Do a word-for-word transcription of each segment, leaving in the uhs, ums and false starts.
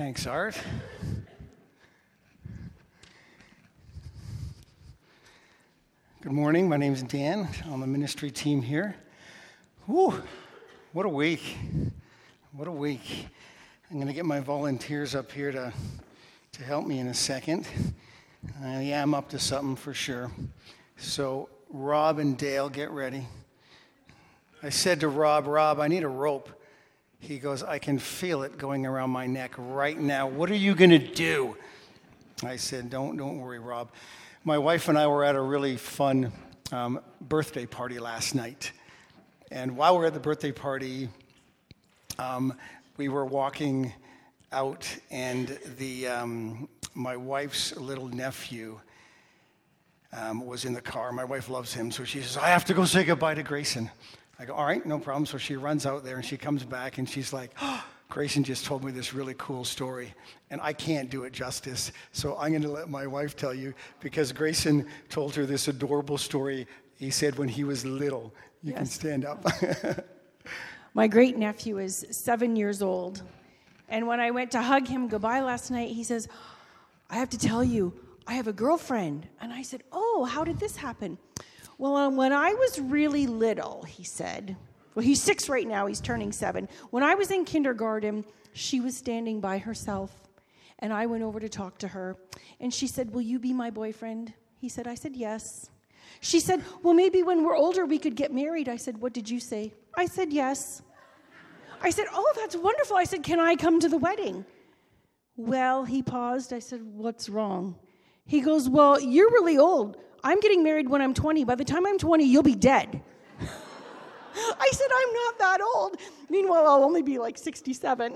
Thanks, Art. Good morning. My name is Dan. I'm on the ministry team here. Whew, what a week. What a week. I'm going to get my volunteers up here to, to help me in a second. Uh, yeah, I'm up to something for sure. So, Rob and Dale, get ready. I said to Rob, Rob, I need a rope. He goes, I can feel it going around my neck right now. What are you going to do? I said, don't, don't worry, Rob. My wife and I were at a really fun um, birthday party last night. And while we were at the birthday party, um, we were walking out, and the um, my wife's little nephew um, was in the car. My wife loves him, so she says, I have to go say goodbye to Grayson. I go, all right, no problem. So she runs out there, and she comes back, and she's like, oh, Grayson just told me this really cool story, and I can't do it justice, so I'm going to let my wife tell you, because Grayson told her this adorable story he said when he was little. You yes. can stand up. My great-nephew is seven years old, and when I went to hug him goodbye last night, he says, I have to tell you, I have a girlfriend. And I said, oh, how did this happen? Well, um, when I was really little, he said, well, he's six right now, he's turning seven. When I was in kindergarten, she was standing by herself, and I went over to talk to her, and she said, will you be my boyfriend? He said, I said, yes. She said, well, maybe when we're older, we could get married. I said, what did you say? I said, yes. I said, oh, that's wonderful. I said, can I come to the wedding? Well, he paused. I said, what's wrong? He goes, well, you're really old. I'm getting married when I'm twenty. By the time I'm twenty, you'll be dead. I said, I'm not that old. Meanwhile, I'll only be like sixty-seven.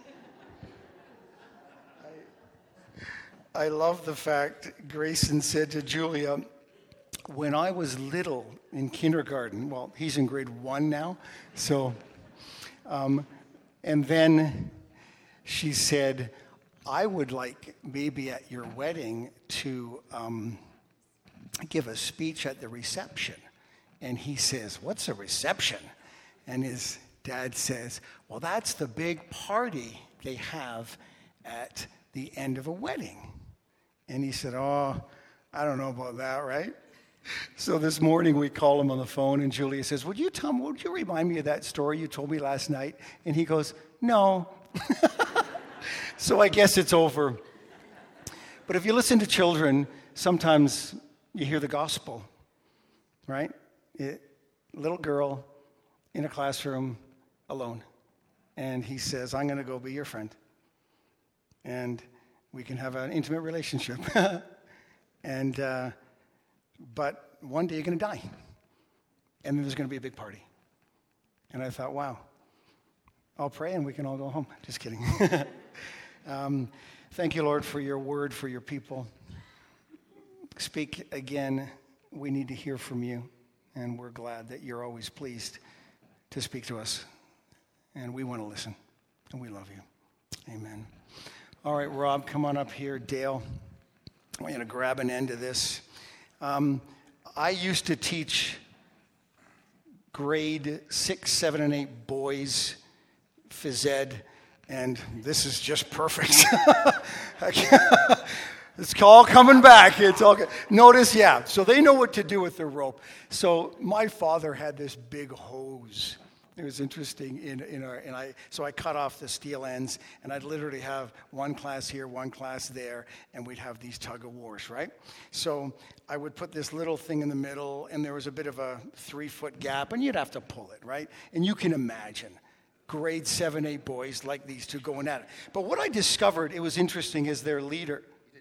I, I love the fact Grayson said to Julia, when I was little in kindergarten, well, he's in grade one now, so, um, and then she said, I would like maybe at your wedding to um, give a speech at the reception. And he says, what's a reception? And his dad says, well, that's the big party they have at the end of a wedding. And he said, oh, I don't know about that, right? So this morning we call him on the phone, and Julia says, would you tell me, would you remind me of that story you told me last night? And he goes, no. So I guess it's over. But if you listen to children, sometimes you hear the gospel, right? It, little girl in a classroom alone. And he says, I'm going to go be your friend. And we can have an intimate relationship. and uh, But one day you're going to die. And then there's going to be a big party. And I thought, wow, I'll pray and we can all go home. Just kidding. um, thank you, Lord, for your word, for your people. Speak again. We need to hear from you. And we're glad that you're always pleased to speak to us. And we want to listen. And we love you. Amen. All right, Rob, come on up here. Dale, I want you to grab an end of this. Um, I used to teach grade six, seven, and eight boys phys ed, and this is just perfect. It's all coming back. It's all good. Notice, yeah, so they know what to do with the rope. So my father had this big hose. It was interesting. In, in our, and I, so I cut off the steel ends, and I'd literally have one class here, one class there, and we'd have these tug-of-wars, right? So I would put this little thing in the middle, and there was a bit of a three-foot gap, and you'd have to pull it, right? And you can imagine grade seven, eight boys like these two going at it. But what I discovered, it was interesting, is their leader.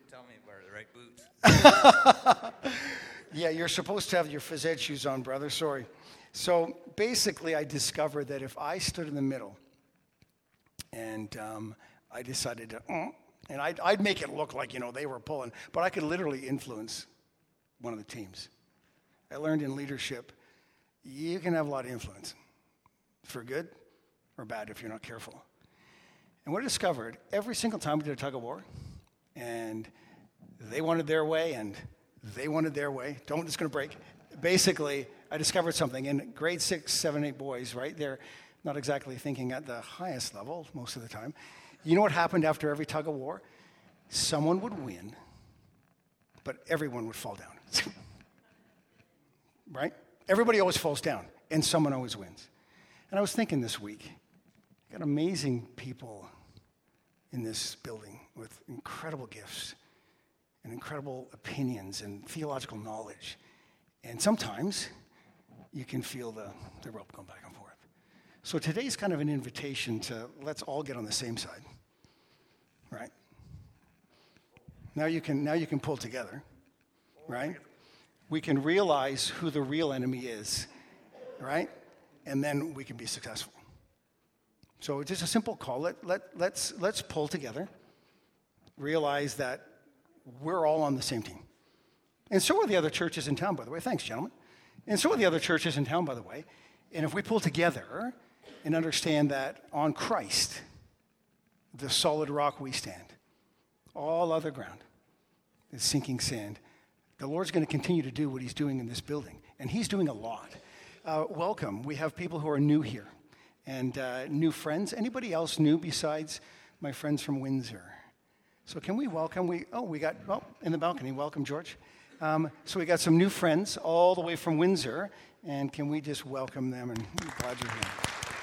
Yeah, you're supposed to have your phys ed shoes on, brother. Sorry. So basically, I discovered that if I stood in the middle and um, I decided to, mm, and I'd, I'd make it look like, you know, they were pulling, but I could literally influence one of the teams. I learned in leadership, you can have a lot of influence for good or bad if you're not careful. And what I discovered, every single time we did a tug of war, and they wanted their way, and they wanted their way. Don't, it's going to break. Basically, I discovered something. In grade six, seven, eight boys, right? They're not exactly thinking at the highest level most of the time. You know what happened after every tug of war? Someone would win, but everyone would fall down. Right? Everybody always falls down, and someone always wins. And I was thinking this week, got amazing people in this building with incredible gifts and incredible opinions and theological knowledge. And sometimes you can feel the, the rope going back and forth. So today's kind of an invitation to let's all get on the same side, right? Now you can, now you can pull together, right? We can realize who the real enemy is, right? And then we can be successful. So it's just a simple call. Let, let, let's, let's pull together, realize that we're all on the same team. And so are the other churches in town, by the way. Thanks, gentlemen. And so are the other churches in town, by the way. And if we pull together and understand that on Christ, the solid rock we stand, all other ground is sinking sand, the Lord's going to continue to do what he's doing in this building. And he's doing a lot. Uh, welcome. We have people who are new here and uh, new friends. Anybody else new besides my friends from Windsor? So can we welcome, we, oh, we got, oh, in the balcony, welcome, George. Um, so we got some new friends all the way from Windsor, and can we just welcome them, and we're glad you're here.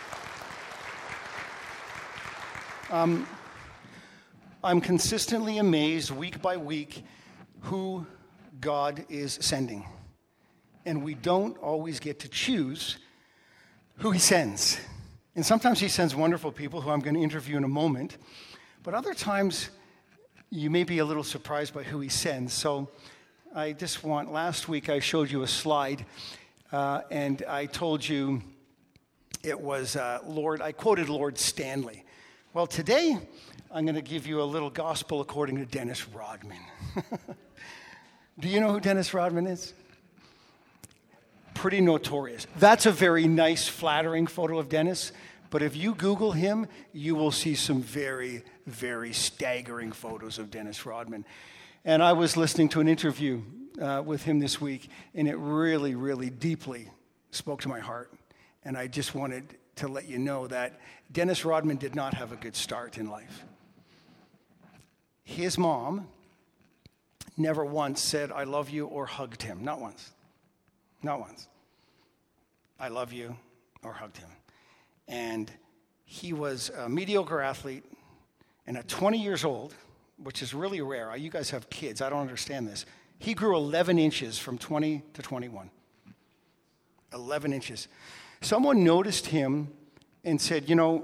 Um, I'm consistently amazed week by week who God is sending. And we don't always get to choose who he sends. And sometimes he sends wonderful people who I'm going to interview in a moment. But other times, you may be a little surprised by who he sends. So I just want, last week I showed you a slide, uh, and I told you it was uh, Lord, I quoted Lord Stanley. Well, today I'm going to give you a little gospel according to Dennis Rodman. Do you know who Dennis Rodman is? Pretty notorious. That's a very nice, flattering photo of Dennis. But if you Google him, you will see some very, very staggering photos of Dennis Rodman. And I was listening to an interview uh, with him this week, and it really, really deeply spoke to my heart. And I just wanted to let you know that Dennis Rodman did not have a good start in life. His mom never once said, I love you, or hugged him. Not once. Not once. I love you, or hugged him. And he was a mediocre athlete, and at twenty years old, which is really rare. You guys have kids. I don't understand this. He grew eleven inches from twenty to twenty-one. eleven inches. Someone noticed him and said, you know,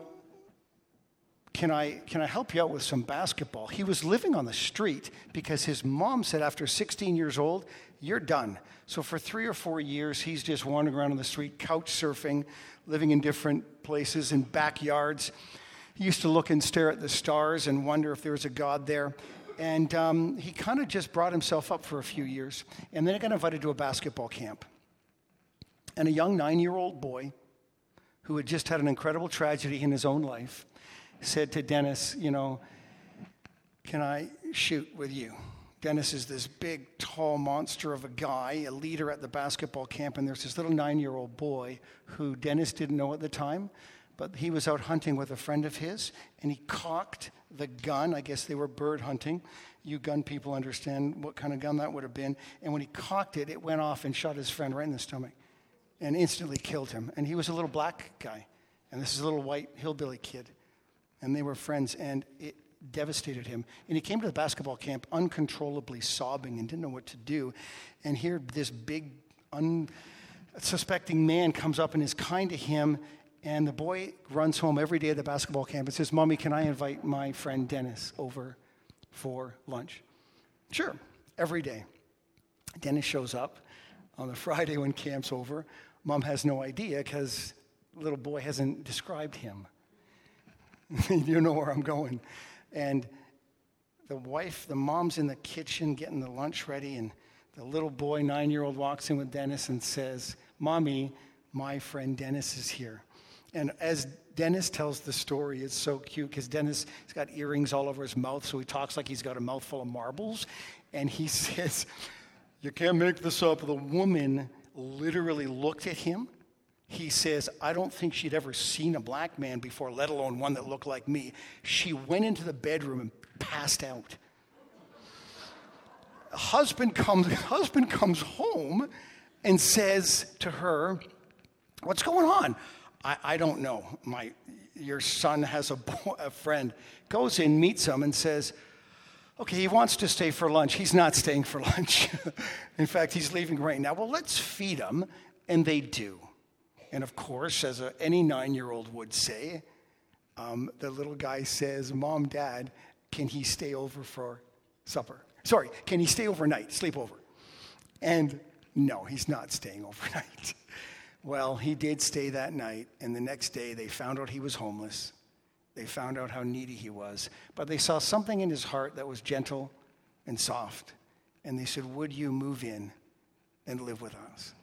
can I, can I help you out with some basketball? He was living on the street because his mom said after sixteen years old, you're done. So for three or four years, he's just wandering around on the street, couch surfing, living in different places, in backyards. He used to look and stare at the stars and wonder if there was a God there. And um, he kind of just brought himself up for a few years. And then he got invited to a basketball camp. And a young nine-year-old boy who had just had an incredible tragedy in his own life said to Dennis, you know, can I shoot with you? Dennis is this big, tall monster of a guy, a leader at the basketball camp, and there's this little nine-year-old boy who Dennis didn't know at the time, but he was out hunting with a friend of his, and he cocked the gun. I guess they were bird hunting. You gun people understand what kind of gun that would have been. And when he cocked it, it went off and shot his friend right in the stomach and instantly killed him. And he was a little black guy, and this is a little white hillbilly kid. And they were friends, and it devastated him. And he came to the basketball camp uncontrollably sobbing and didn't know what to do. And here this big, unsuspecting man comes up and is kind to him. And the boy runs home every day at the basketball camp and says, Mommy, can I invite my friend Dennis over for lunch? Sure, every day. Dennis shows up on the Friday when camp's over. Mom has no idea because the little boy hasn't described him. You know where I'm going. And the wife, the mom's in the kitchen getting the lunch ready, and the little boy, nine-year-old, walks in with Dennis and says, Mommy, my friend Dennis is here. And as Dennis tells the story, it's so cute because Dennis has got earrings all over his mouth, so he talks like he's got a mouthful of marbles. And he says, you can't make this up. The woman literally looked at him He says, I don't think she'd ever seen a black man before, let alone one that looked like me. She went into the bedroom and passed out. Husband comes, husband comes home and says to her, what's going on? I, I don't know. My, your son has a, boy, a friend. Goes in, meets him, and says, okay, he wants to stay for lunch. He's not staying for lunch. In fact, he's leaving right now. Well, let's feed him. And they do. And of course, as a, any nine-year-old would say, um, the little guy says, Mom, Dad, can he stay over for supper? Sorry, can he stay overnight, sleep over? And no, he's not staying overnight. Well, he did stay that night, and the next day they found out he was homeless. They found out how needy he was, but they saw something in his heart that was gentle and soft, and they said, would you move in and live with us?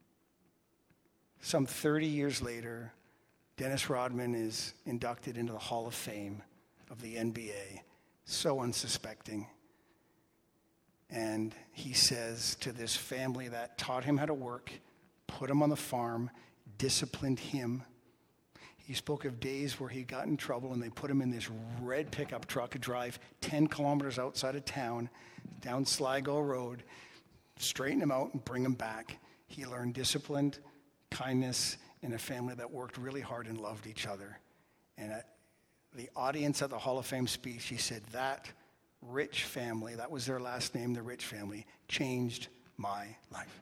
Some thirty years later, Dennis Rodman is inducted into the Hall of Fame of the N B A, so unsuspecting. And he says to this family that taught him how to work, put him on the farm, disciplined him. He spoke of days where he got in trouble and they put him in this red pickup truck to drive ten kilometers outside of town, down Sligo Road, straighten him out and bring him back. He learned discipline, kindness, in a family that worked really hard and loved each other. And at the audience at the Hall of Fame speech, he said, that Rich family, that was their last name, the Rich family, changed my life.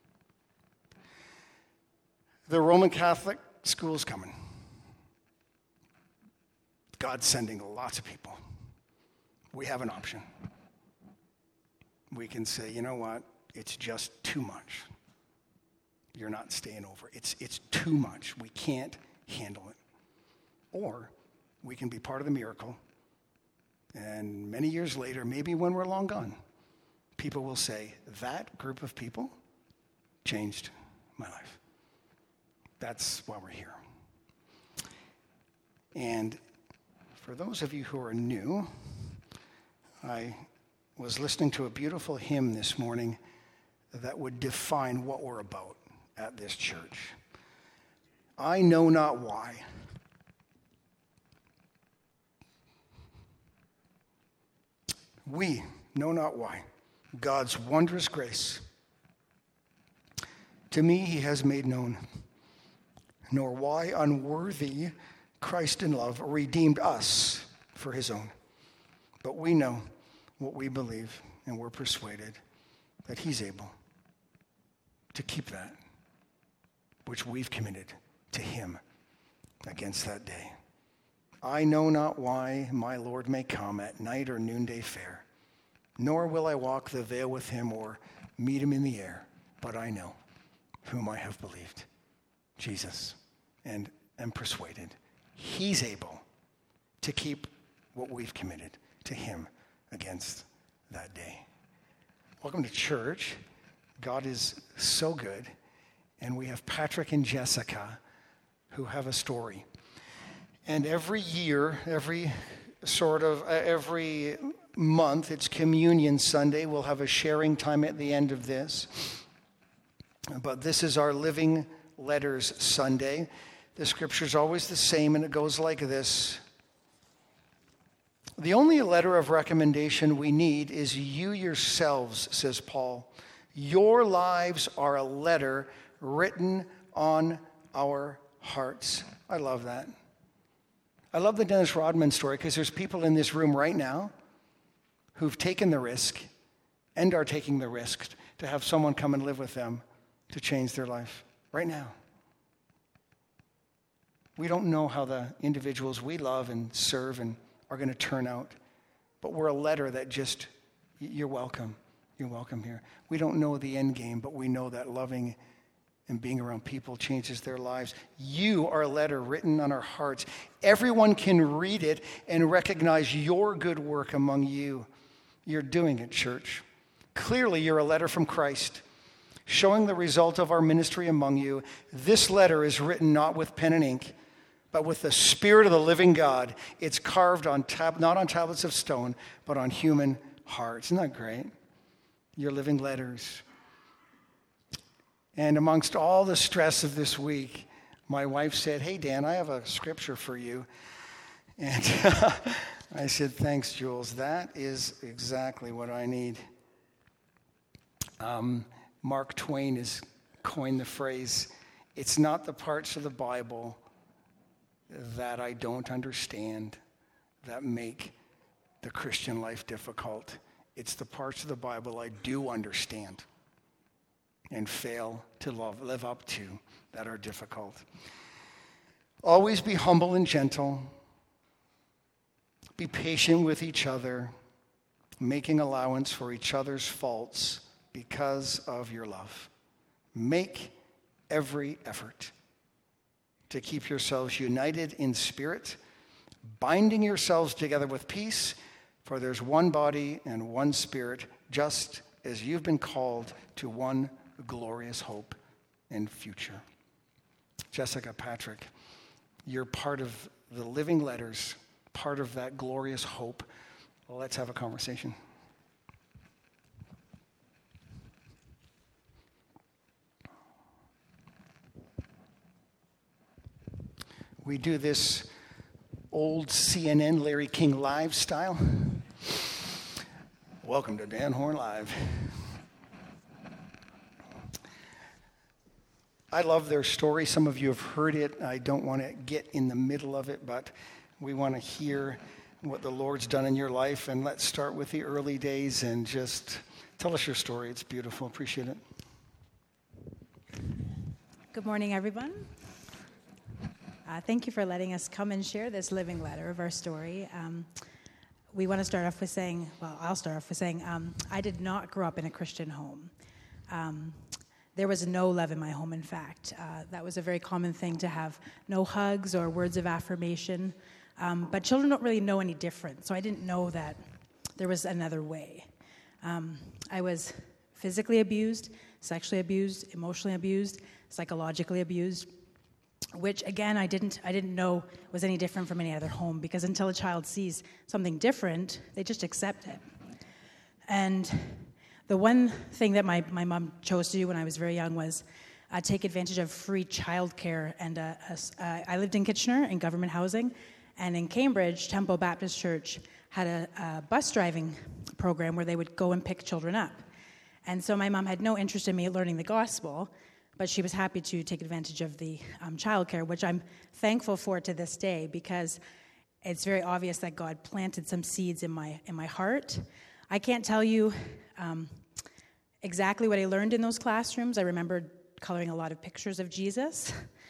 The Roman Catholic school's coming. God's sending lots of people. We have an option. We can say, you know what? It's just too much. You're not staying over. It's, it's too much. We can't handle it. Or we can be part of the miracle. And many years later, maybe when we're long gone, people will say, that group of people changed my life. That's why we're here. And for those of you who are new, I was listening to a beautiful hymn this morning that would define what we're about at this church. I know not why. We know not why. God's wondrous grace to me he has made known, nor why unworthy Christ in love redeemed us for his own. But we know what we believe, and we're persuaded that he's able to keep that which we've committed to him against that day. I know not why my Lord may come at night or noonday fair, nor will I walk the vale with him or meet him in the air, but I know whom I have believed, Jesus, and am persuaded he's able to keep what we've committed to him against that day. Welcome to church. God is so good, and we have Patrick and Jessica who have a story. And every year, every sort of, uh, every month, it's Communion Sunday. We'll have a sharing time at the end of this. But this is our Living Letters Sunday. The scripture's always the same, and it goes like this. The only letter of recommendation we need is you yourselves, says Paul. Your lives are a letter written on our hearts. I love that. I love the Dennis Rodman story because there's people in this room right now who've taken the risk and are taking the risk to have someone come and live with them to change their life right now. We don't know how the individuals we love and serve and are going to turn out, but we're a letter that just, you're welcome. You're welcome here. We don't know the end game, but we know that loving and being around people changes their lives. You are a letter written on our hearts. Everyone can read it and recognize your good work among you. You're doing it, church. Clearly, you're a letter from Christ, showing the result of our ministry among you. This letter is written not with pen and ink, but with the Spirit of the living God. It's carved on tab- not on tablets of stone, but on human hearts. Isn't that great? You're living letters. And amongst all the stress of this week, my wife said, "Hey, Dan, I have a scripture for you." And I said, "Thanks, Jules. That is exactly what I need." Um, Mark Twain has coined the phrase, "It's not the parts of the Bible that I don't understand that make the Christian life difficult. It's the parts of the Bible I do understand and fail to love, live up to that are difficult." Always be humble and gentle. Be patient with each other, making allowance for each other's faults because of your love. Make every effort to keep yourselves united in spirit, binding yourselves together with peace, for there's one body and one spirit, just as you've been called to one glorious hope and future. Jessica, Patrick, you're part of the living letters, part of that glorious hope. Well, let's have a conversation. We do this old C N N Larry King Live style. Welcome to Dan Horn Live. I love their story. Some of you have heard it. I don't want to get in the middle of it, but we want to hear what the Lord's done in your life. And let's start with the early days and just tell us your story. It's beautiful. Appreciate it. Good morning, everyone. Uh, thank you for letting us come and share this living letter of our story. Um, we want to start off with saying, well, I'll start off with saying, um, I did not grow up in a Christian home. Um, there was no love in my home, in fact. Uh, that was a very common thing to have no hugs or words of affirmation. Um, but children don't really know any different, so I didn't know that there was another way. Um, I was physically abused, sexually abused, emotionally abused, psychologically abused, which again I didn't I didn't know was any different from any other home, because until a child sees something different, they just accept it. And the one thing that my, my mom chose to do when I was very young was uh, take advantage of free childcare. And uh, uh, I lived in Kitchener in government housing, and in Cambridge, Temple Baptist Church had a, a bus driving program where they would go and pick children up. And so my mom had no interest in me learning the gospel, but she was happy to take advantage of the um, childcare, which I'm thankful for to this day, because it's very obvious that God planted some seeds in my in my heart. I can't tell you um, exactly what I learned in those classrooms. I remember coloring a lot of pictures of Jesus.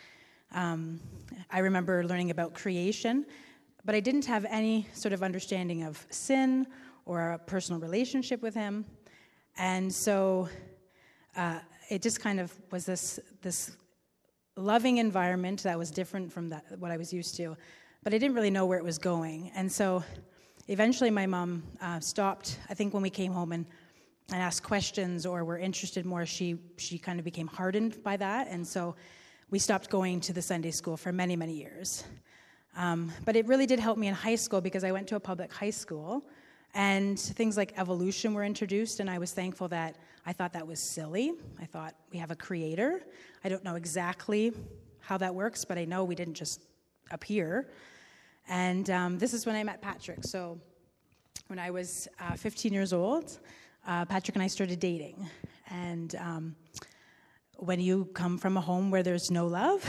Um, I remember learning about creation, but I didn't have any sort of understanding of sin or a personal relationship with him. And so uh, it just kind of was this this loving environment that was different from that, what I was used to, but I didn't really know where it was going. And so eventually my mom uh, stopped. I think when we came home and, and asked questions or were interested more, she she kind of became hardened by that. And so we stopped going to the Sunday school for many, many years. Um, but it really did help me in high school, because I went to a public high school, and things like evolution were introduced, and I was thankful that I thought that was silly. I thought, we have a creator. I don't know exactly how that works, but I know we didn't just appear. And um, this is when I met Patrick. So when I was uh, fifteen years old, uh, Patrick and I started dating. And um, when you come from a home where there's no love,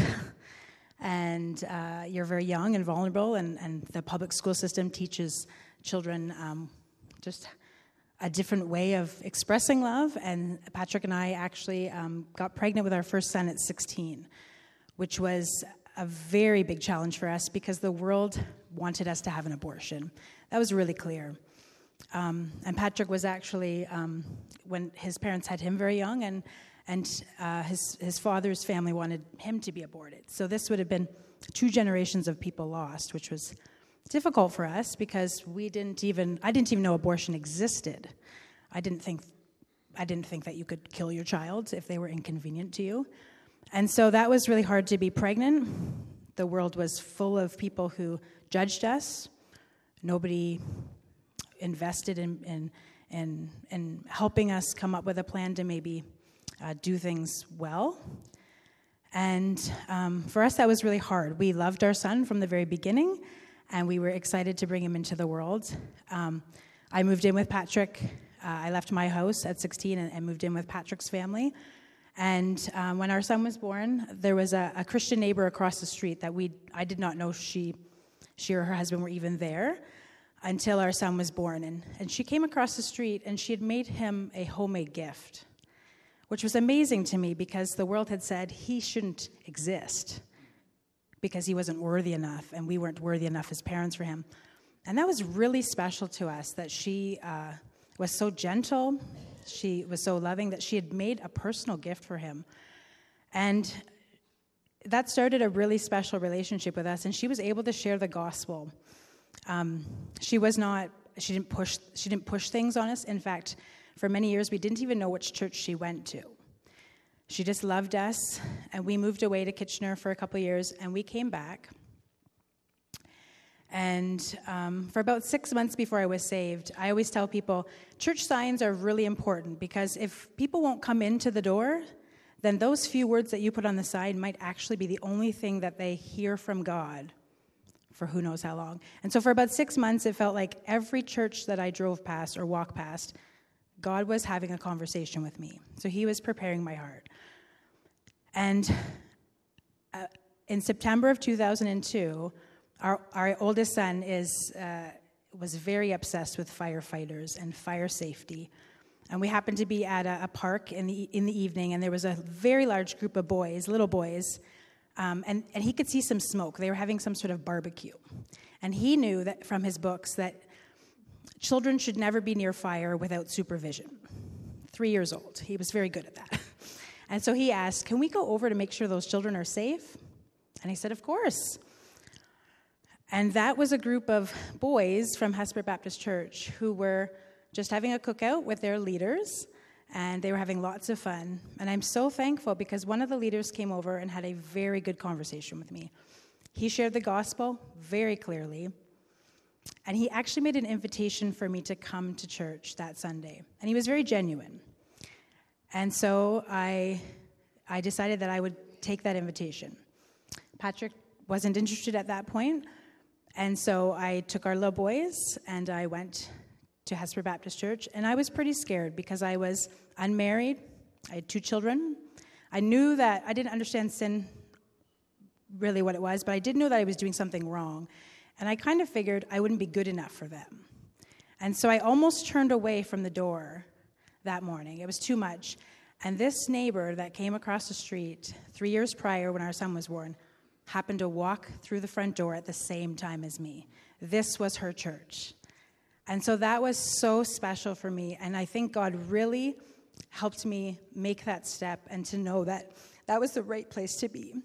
and uh, you're very young and vulnerable, and, and the public school system teaches children um, just a different way of expressing love, and Patrick and I actually um, got pregnant with our first son at sixteen, which was a very big challenge for us, because the world wanted us to have an abortion. That was really clear. Um, and Patrick was actually, um, when his parents had him very young, and and uh, his, his father's family wanted him to be aborted. So this would have been two generations of people lost, which was difficult for us, because we didn't even, I didn't even know abortion existed. I didn't think, I didn't think that you could kill your child if they were inconvenient to you. And so that was really hard to be pregnant. The world was full of people who judged us. Nobody invested in, in, in, in helping us come up with a plan to maybe uh, do things well. And um, for us, that was really hard. We loved our son from the very beginning, and we were excited to bring him into the world. Um, I moved in with Patrick. Uh, I left my house at sixteen and, and moved in with Patrick's family. And um, when our son was born, there was a, a Christian neighbor across the street that we I did not know she she or her husband were even there until our son was born. And, and she came across the street, and she had made him a homemade gift, which was amazing to me because the world had said he shouldn't exist because he wasn't worthy enough, and we weren't worthy enough as parents for him. And that was really special to us, that she uh, was so gentle, she was so loving, that she had made a personal gift for him. And that started a really special relationship with us, and she was able to share the gospel. Um, she was not, she didn't push, she didn't push things on us. In fact, for many years, we didn't even know which church she went to. She just loved us, and we moved away to Kitchener for a couple of years, and we came back. And um, for about six months before I was saved, I always tell people, church signs are really important, because if people won't come into the door, then those few words that you put on the side might actually be the only thing that they hear from God for who knows how long. And so for about six months, it felt like every church that I drove past or walked past, God was having a conversation with me. So he was preparing my heart. And uh, in September of two thousand two, our, our oldest son is uh, was very obsessed with firefighters and fire safety. And we happened to be at a, a park in the in the evening, and there was a very large group of boys, little boys, um, and, and he could see some smoke. They were having some sort of barbecue. And he knew that from his books that children should never be near fire without supervision. Three years old. He was very good at that. And so he asked, can we go over to make sure those children are safe? And I said, of course. And that was a group of boys from Hesper Baptist Church who were just having a cookout with their leaders, and they were having lots of fun. And I'm so thankful because one of the leaders came over and had a very good conversation with me. He shared the gospel very clearly, and he actually made an invitation for me to come to church that Sunday. And he was very genuine. And so I, I decided that I would take that invitation. Patrick wasn't interested at that point, and so I took our little boys, and I went to Hesper Baptist Church, and I was pretty scared because I was unmarried. I had two children. I knew that I didn't understand sin really what it was, but I did know that I was doing something wrong, and I kind of figured I wouldn't be good enough for them. And so I almost turned away from the door that morning. It was too much. And this neighbor that came across the street three years prior when our son was born happened to walk through the front door at the same time as me. This was her church. And so that was so special for me, and I think God really helped me make that step and to know that that was the right place to be.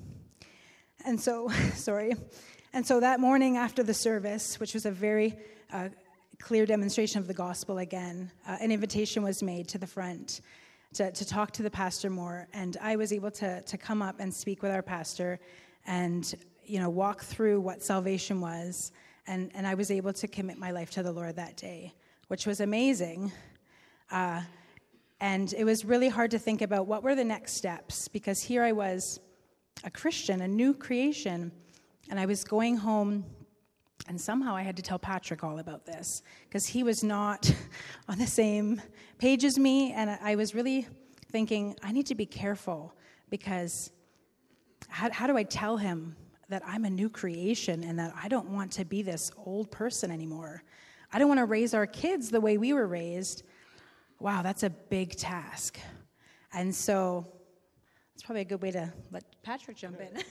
And so, sorry, and so that morning after the service, which was a very uh, clear demonstration of the gospel again, uh, an invitation was made to the front to, to talk to the pastor more, and I was able to to come up and speak with our pastor and, you know, walk through what salvation was. And, and I was able to commit my life to the Lord that day, which was amazing. Uh, and it was really hard to think about what were the next steps, because here I was, a Christian, a new creation, and I was going home, and somehow I had to tell Patrick all about this, because he was not on the same page as me, and I was really thinking, I need to be careful, because how, how do I tell him that I'm a new creation and that I don't want to be this old person anymore? I don't want to raise our kids the way we were raised. Wow, that's a big task. And so it's probably a good way to let Patrick jump in.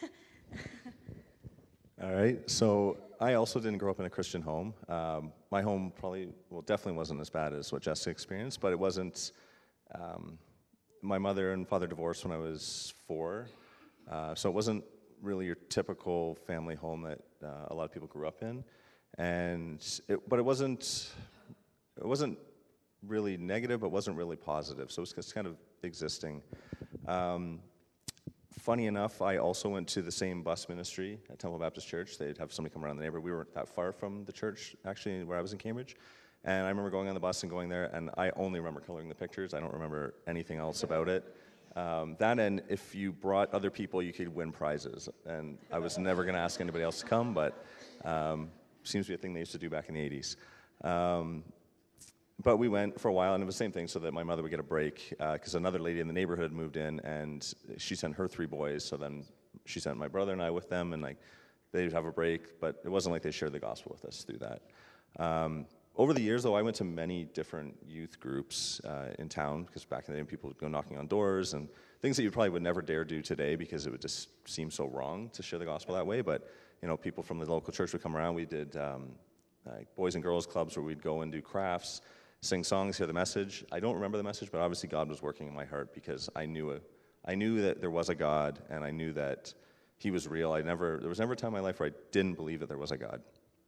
All right, so I also didn't grow up in a Christian home. Um, my home probably, well, definitely wasn't as bad as what Jessica experienced, but it wasn't, um, my mother and father divorced when I was four, uh, so it wasn't really your typical family home that uh, a lot of people grew up in, and it, but it wasn't it wasn't really negative, but wasn't really positive. So it was just kind of existing. Um, funny enough, I also went to the same bus ministry at Temple Baptist Church. They'd have somebody come around the neighborhood. We weren't that far from the church, actually, where I was in Cambridge. And I remember going on the bus and going there, and I only remember coloring the pictures. I don't remember anything else about it. Um, that and if you brought other people, you could win prizes. And I was never going to ask anybody else to come, but um, seems to be a thing they used to do back in the eighties. Um, but we went for a while, and it was the same thing so that my mother would get a break, because uh, another lady in the neighborhood moved in, and she sent her three boys, so then she sent my brother and I with them, and like they'd have a break, but it wasn't like they shared the gospel with us through that. Um, over the years, though, I went to many different youth groups uh, in town, because back in the day, people would go knocking on doors, and things that you probably would never dare do today, because it would just seem so wrong to share the gospel that way, but, you know, people from the local church would come around. We did um, like boys and girls clubs where we'd go and do crafts, sing songs, hear the message. I don't remember the message, but obviously God was working in my heart, because I knew a, I knew that there was a God, and I knew that He was real. I never, there was never a time in my life where I didn't believe that there was a God.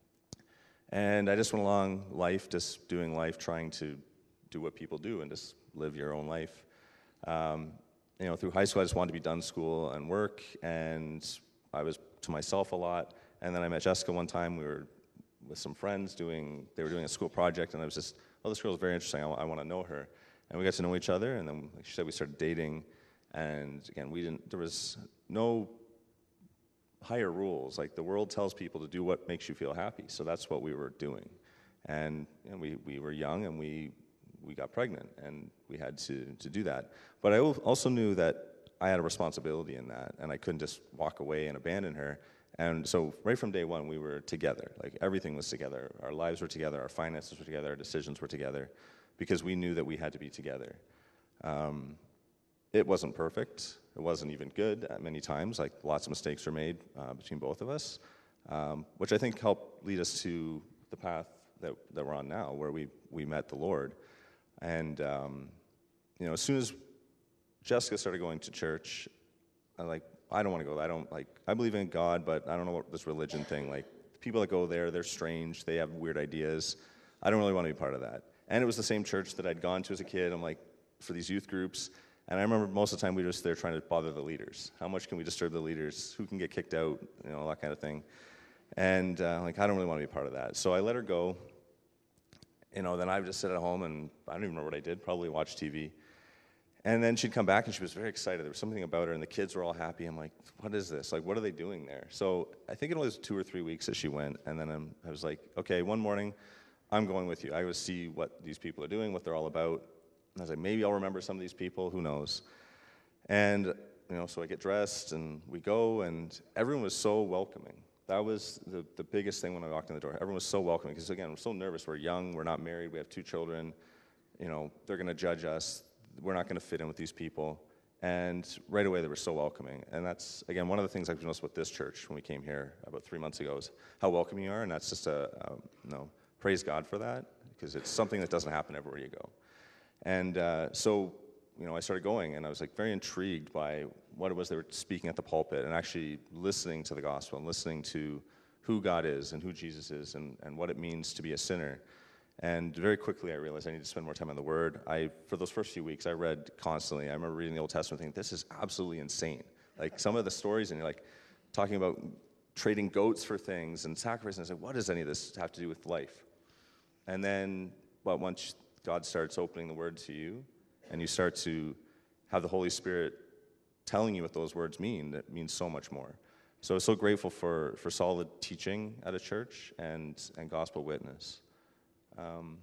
And I just went along life, just doing life, trying to do what people do and just live your own life. Um, you know, through high school, I just wanted to be done school and work, and I was to myself a lot. And then I met Jessica one time. We were with some friends doing, they were doing a school project, and I was just, oh, this girl's very interesting. I, I want to know her. And we got to know each other, and then, like she said, we started dating. And again, we didn't, there was no higher rules. Like, the world tells people to do what makes you feel happy, so that's what we were doing. And, and we, we were young, and we we got pregnant, and we had to, to do that. But I also knew that I had a responsibility in that, and I couldn't just walk away and abandon her. And so right from day one, we were together. Like, everything was together. Our lives were together, our finances were together, our decisions were together, because we knew that we had to be together. Um, it wasn't perfect. It wasn't even good at many times. Like, lots of mistakes were made uh, between both of us, um, which I think helped lead us to the path that, that we're on now, where we, we met the Lord. And, um, you know, as soon as Jessica started going to church, I like, I don't want to go. I don't, like, I believe in God, but I don't know what this religion thing, like, people that go there, they're strange, they have weird ideas. I don't really want to be part of that. And it was the same church that I'd gone to as a kid. I'm like, for these youth groups. And I remember most of the time we were just there trying to bother the leaders. How much can we disturb the leaders? Who can get kicked out? You know, that kind of thing. And, uh, like, I don't really want to be part of that. So I let her go. You know, then I would just sit at home, and I don't even remember what I did, probably watch T V. And then she'd come back, and she was very excited. There was something about her, and the kids were all happy. I'm like, what is this? Like, what are they doing there? So I think it was two or three weeks that she went, and then I'm, I was like, okay, one morning, I'm going with you. I go see what these people are doing, what they're all about. And I was like, maybe I'll remember some of these people, who knows? And, you know, so I get dressed, and we go, and everyone was so welcoming. That was the, the biggest thing when I walked in the door. Everyone was so welcoming, because, again, we're so nervous. We're young, we're not married, we have two children. You know, they're going to judge us. We're not going to fit in with these people. And right away, they were so welcoming. And that's, again, one of the things I've noticed with this church when we came here about three months ago is how welcoming you are, and that's just a, um, you know, praise God for that, because it's something that doesn't happen everywhere you go. And uh, so, you know, I started going, and I was, like, very intrigued by what it was they were speaking at the pulpit, and actually listening to the gospel and listening to who God is and who Jesus is, and, and what it means to be a sinner. And very quickly I realized I need to spend more time on the Word. I, for those first few weeks, I read constantly. I remember reading the Old Testament thinking, this is absolutely insane. Like, some of the stories, and you're like, talking about trading goats for things and sacrificing. I said, what does any of this have to do with life? And then, well, once God starts opening the Word to you, and you start to have the Holy Spirit telling you what those words mean, that means so much more. So I'm so grateful for, for solid teaching at a church and, and gospel witness. Um,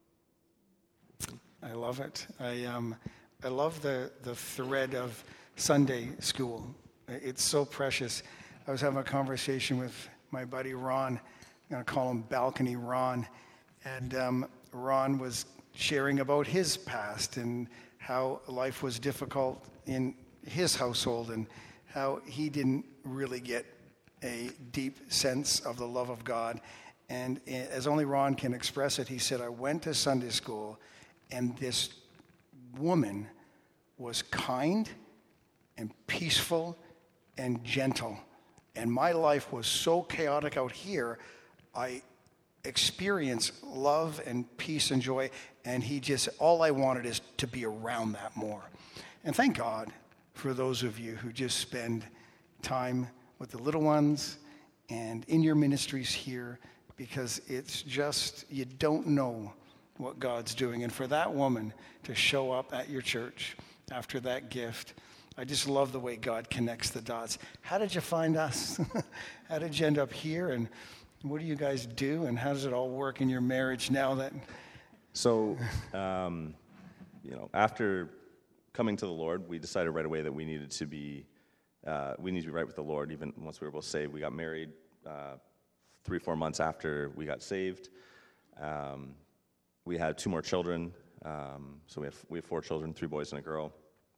I love it. I um, I love the, the thread of Sunday school. It's so precious. I was having a conversation with my buddy Ron. I'm going to call him Balcony Ron. And um, Ron was sharing about his past and how life was difficult in his household and how he didn't really get a deep sense of the love of God. And as only Ron can express it, he said, I went to Sunday school, and this woman was kind and peaceful and gentle. And my life was so chaotic out here, I experienced love and peace and joy. And he just, all I wanted is to be around that more. And thank God for those of you who just spend time with the little ones and in your ministries here, because it's just, you don't know what God's doing. And for that woman to show up at your church after that gift. I just love the way God connects the dots. How did you find us? How did you end up here? And what do you guys do? And how does it all work in your marriage now that... So, um, you know, after coming to the Lord, we decided right away that we needed to be, uh, we need to be right with the Lord. Even once we were both saved, we got married uh, three, four months after we got saved. Um, we had two more children. Um, so we have we have four children, three boys and a girl,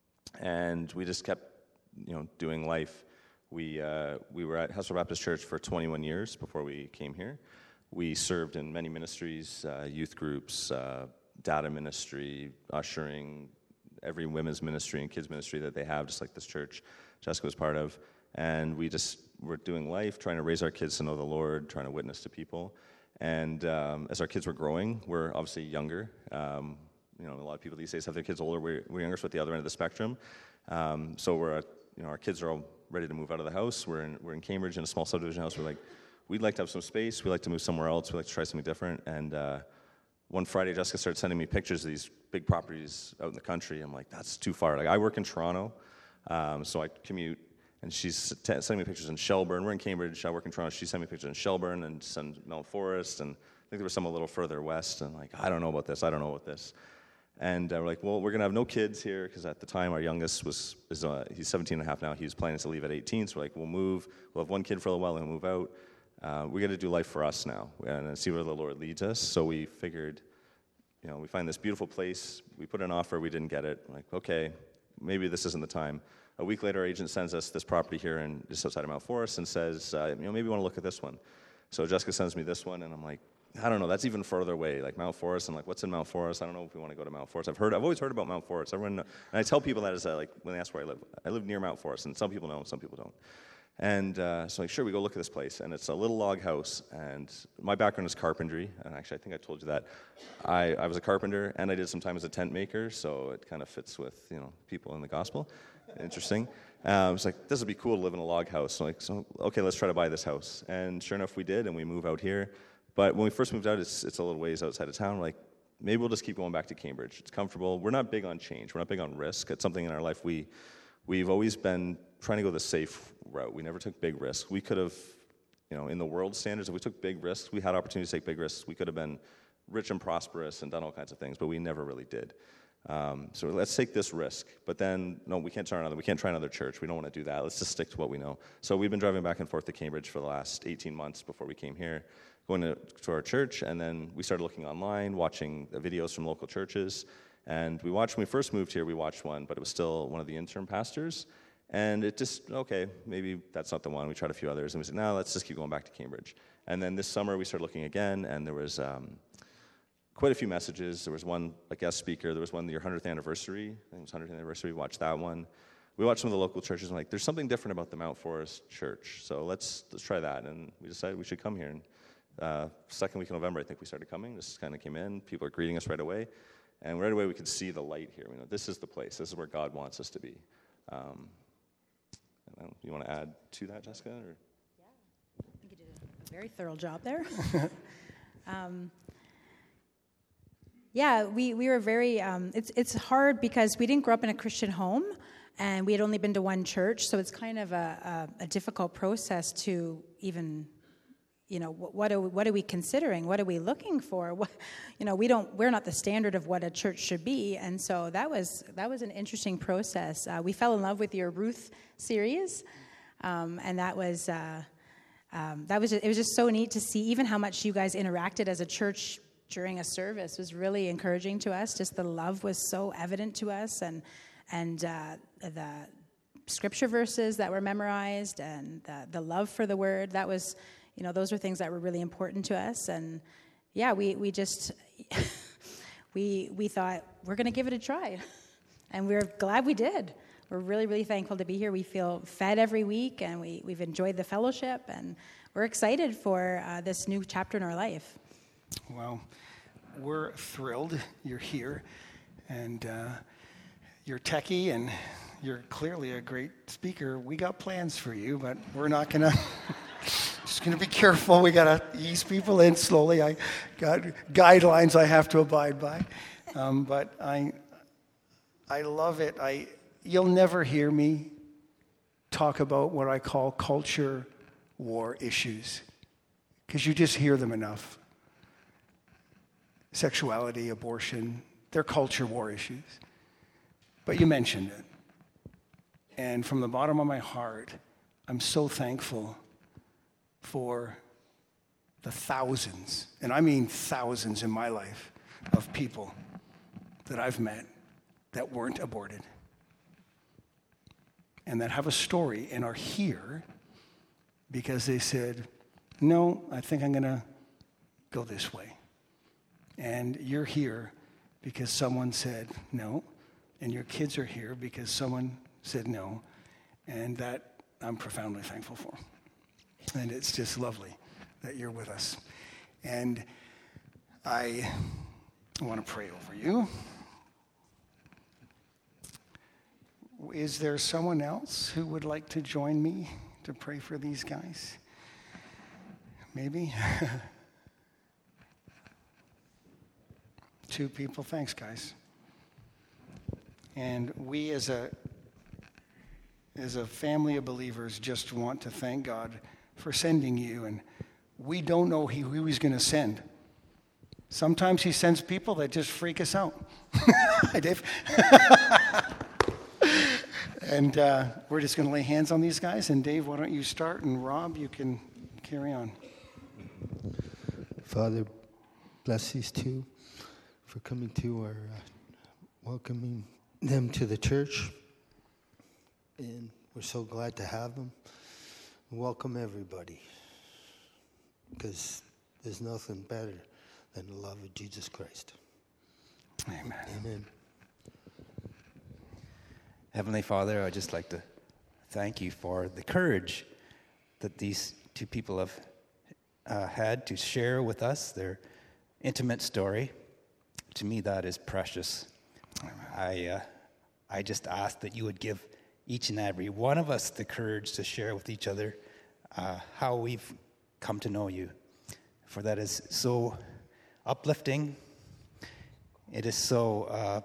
and we just kept, you know, doing life. We uh, we were at Hessel Baptist Church for twenty-one years before we came here. We served in many ministries, uh, youth groups, uh, data ministry, ushering, every women's ministry and kids ministry that they have, just like this church Jessica was part of. And we just were doing life, trying to raise our kids to know the Lord, trying to witness to people. And um, as our kids were growing, we're obviously younger. Um, you know, a lot of people these days have their kids older. We're, we're younger, so at the other end of the spectrum. Um, so we're, at, you know, our kids are all ready to move out of the house. We're in, we're in Cambridge in a small subdivision house. We're like, we'd like to have some space. We'd like to move somewhere else. We'd like to try something different. And uh, one Friday, Jessica started sending me pictures of these big properties out in the country. I'm like, that's too far. Like, I work in Toronto, um, so I commute. And she's t- sending me pictures in Shelburne. We're in Cambridge. I work in Toronto. She sent me pictures in Shelburne and some Mount Forest. And I think there was some a little further west. And like, I don't know about this. I don't know about this. And uh, we're like, well, we're going to have no kids here, because at the time our youngest was, is, uh, he's seventeen and a half now. He was planning to leave at eighteen. So we're like, we'll move. We'll have one kid for a little while and we'll move out. Uh, we got to do life for us now and see where the Lord leads us. So we figured, you know, we find this beautiful place. We put an offer. We didn't get it. We're like, okay, maybe this isn't the time. A week later, our agent sends us this property here in just outside of Mount Forest and says, uh, you know, maybe you want to look at this one. So Jessica sends me this one, and I'm like, I don't know, that's even further away, like Mount Forest. I'm like, what's in Mount Forest? I don't know if we want to go to Mount Forest. I've heard, I've always heard about Mount Forest. Everyone know, and I tell people that as I, like, when they ask where I live. I live near Mount Forest, and some people know, and some people don't. And uh, so, like, sure, we go look at this place, and it's a little log house, and my background is carpentry, and actually, I think I told you that. I, I was a carpenter, and I did some time as a tent maker, so it kind of fits with, you know, people in the gospel. Interesting. Um, it's like, this would be cool to live in a log house. So, like, so, okay, let's try to buy this house. And sure enough, we did, and we move out here. But when we first moved out, it's, it's a little ways outside of town. We're like, maybe we'll just keep going back to Cambridge. It's comfortable. We're not big on change. We're not big on risk. It's something in our life we, we've always been trying to go the safe route. We never took big risks. We could have, you know, in the world standards, if we took big risks, we had opportunities to take big risks. We could have been rich and prosperous and done all kinds of things, but we never really did. Um, so let's take this risk. But then, no, we can't try another. We can't try another church. We don't want to do that. Let's just stick to what we know. So we've been driving back and forth to Cambridge for the last eighteen months before we came here, going to, to our church, and then we started looking online, watching the videos from local churches. And we watched, when we first moved here, we watched one, but it was still one of the interim pastors. And it just, okay, maybe that's not the one. We tried a few others, and we said, no, let's just keep going back to Cambridge. And then this summer, we started looking again, and there was um, quite a few messages. There was one, a guest speaker. There was one, your hundredth anniversary. I think it was hundredth anniversary. We watched that one. We watched some of the local churches, and like, there's something different about the Mount Forest church, so let's let's try that. And we decided we should come here. And uh, second week of November, I think we started coming. This kind of came in. People are greeting us right away. And right away, we could see the light here. We know this is the place. This is where God wants us to be. Um, and you want to add to that, Jessica? Or? Yeah, I think you did a very thorough job there. um, yeah, we, we were very, um, it's it's hard because we didn't grow up in a Christian home, and we had only been to one church, so it's kind of a, a, a difficult process to even, you know, what, what, are we, what are we considering? What are we looking for? What, you know, we don't, we're not the standard of what a church should be, and so that was that was an interesting process. Uh, we fell in love with your Ruth series, um, and that was uh, um, that was it was just so neat to see even how much you guys interacted as a church during a service. Was really encouraging to us. Just the love was so evident to us, and and uh, the scripture verses that were memorized, and the, the love for the word. That was, you know, those were things that were really important to us. And yeah, we we just we we thought we're going to give it a try, and we're glad we did. We're really really thankful to be here. We feel fed every week, and we we've enjoyed the fellowship, and we're excited for uh, this new chapter in our life. Well, we're thrilled you're here, and uh, you're techie, and you're clearly a great speaker. We got plans for you, but we're not going to... Just going to be careful. We got to ease people in slowly. I got guidelines I have to abide by. Um, but I I love it. I, you'll never hear me talk about what I call culture war issues, because you just hear them enough. Sexuality, abortion, they're culture war issues. But you mentioned it. And from the bottom of my heart, I'm so thankful for the thousands, and I mean thousands in my life, of people that I've met that weren't aborted and that have a story and are here because they said, no, I think I'm going to go this way. And you're here because someone said no, and your kids are here because someone said no, and that I'm profoundly thankful for. And it's just lovely that you're with us. And I want to pray over you. Is there someone else who would like to join me to pray for these guys? Maybe? Two people. Thanks, guys. And we as a as a family of believers just want to thank God for sending you. And we don't know who he's going to send. Sometimes he sends people that just freak us out. Hi, Dave. And uh, we're just going to lay hands on these guys. And Dave, why don't you start? And Rob, you can carry on. Father, bless these two for coming to our, uh, welcoming them to the church. And we're so glad to have them. Welcome everybody. Because there's nothing better than the love of Jesus Christ. Amen. Amen. Heavenly Father, I'd just like to thank you for the courage that these two people have uh, had to share with us their intimate story. To me, that is precious. I, uh, I just ask that you would give each and every one of us the courage to share with each other uh, how we've come to know you. For that is so uplifting. It is so uh,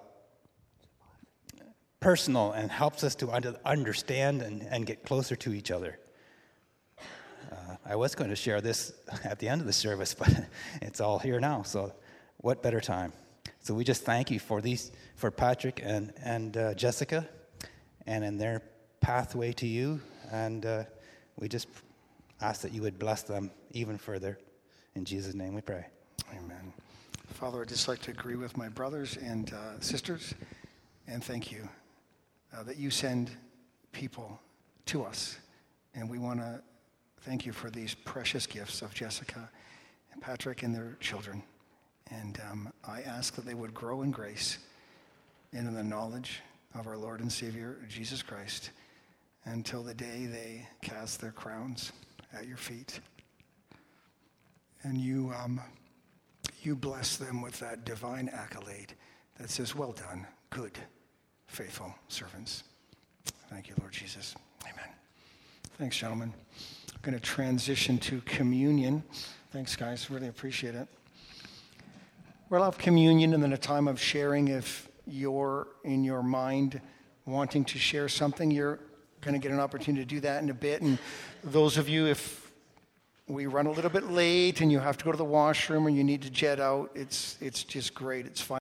personal and helps us to under, understand and, and get closer to each other. Uh, I was going to share this at the end of the service, but it's all here now. So, what better time? So we just thank you for these, for Patrick and and uh, Jessica, and in their pathway to you. And uh, we just ask that you would bless them even further. In Jesus' name, we pray. Amen. Father, I'd just like to agree with my brothers and uh, sisters, and thank you uh, that you send people to us. And we want to thank you for these precious gifts of Jessica and Patrick and their children. And um, I ask that they would grow in grace and in the knowledge of our Lord and Savior, Jesus Christ, until the day they cast their crowns at your feet. And you, um, you bless them with that divine accolade that says, well done, good, faithful servants. Thank you, Lord Jesus. Amen. Thanks, gentlemen. I'm going to transition to communion. Thanks, guys. Really appreciate it. We'll have communion and then a time of sharing. If you're in your mind wanting to share something, you're going to get an opportunity to do that in a bit. And those of you, if we run a little bit late and you have to go to the washroom or you need to jet out, it's it's just great. It's fine.